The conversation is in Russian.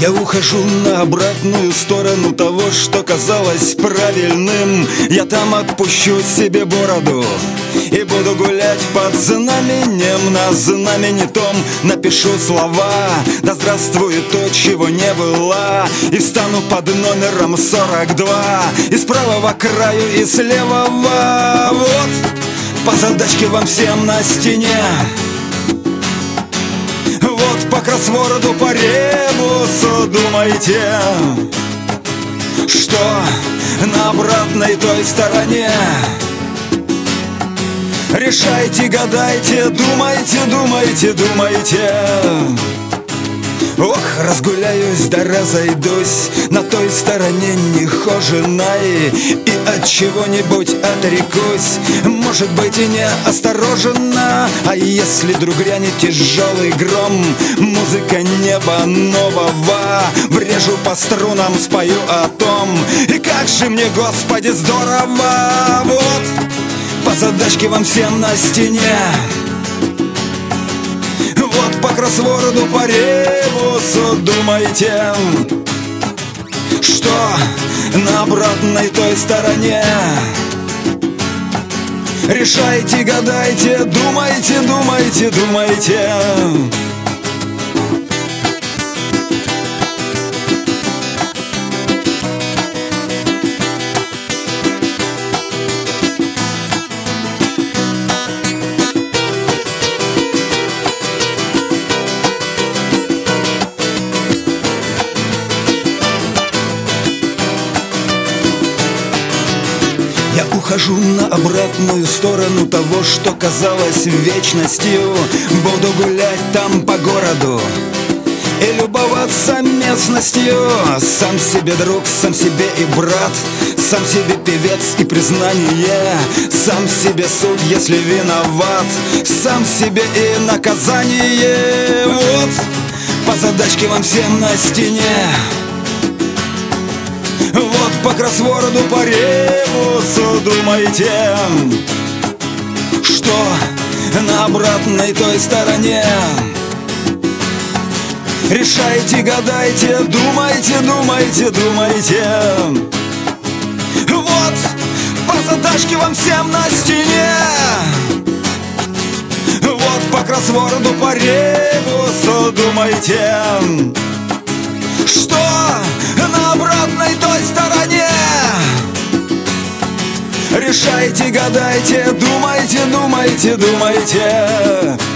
Я ухожу на обратную сторону того, что казалось правильным. Я там отпущу себе бороду и буду гулять под знаменем. На знамени том напишу слова: да здравствует то, чего не было. И встану под номером 42, и с правого краю, и с левого. Вот по задачке вам всем на стене, вот по кроссворду, по ребусу. Думайте, что на обратной той стороне. Решайте, гадайте, думайте, думайте, думайте. Ох, разгуляюсь да разойдусь на той стороне нехоженой, и от чего-нибудь отрекусь, может быть, и неосторожно. А если вдруг грянет тяжелый гром, музыка неба нового, врежу по струнам, спою о том, и как же мне, Господи, здорово. Вот по задачке вам всем на стене, вот по кроссворду, по ребусу. Думайте, что на обратной той стороне. Решайте, гадайте, думайте, думайте, думайте. Я ухожу на обратную сторону того, что казалось вечностью. Буду гулять там по городу и любоваться местностью. Сам себе друг, сам себе и брат, сам себе певец и признание, сам себе суд, если виноват, сам себе и наказание. Вот по задачке вам всем на стене, вот по кроссворду, по ребусу. Думайте, что на обратной той стороне. Решайте, гадайте, думайте, думайте, думайте. Вот по задачке вам всем на стене, вот по кроссворду, по ребусу. Думайте, что на обратной той стороне. Решайте, гадайте, думайте, думайте, думайте.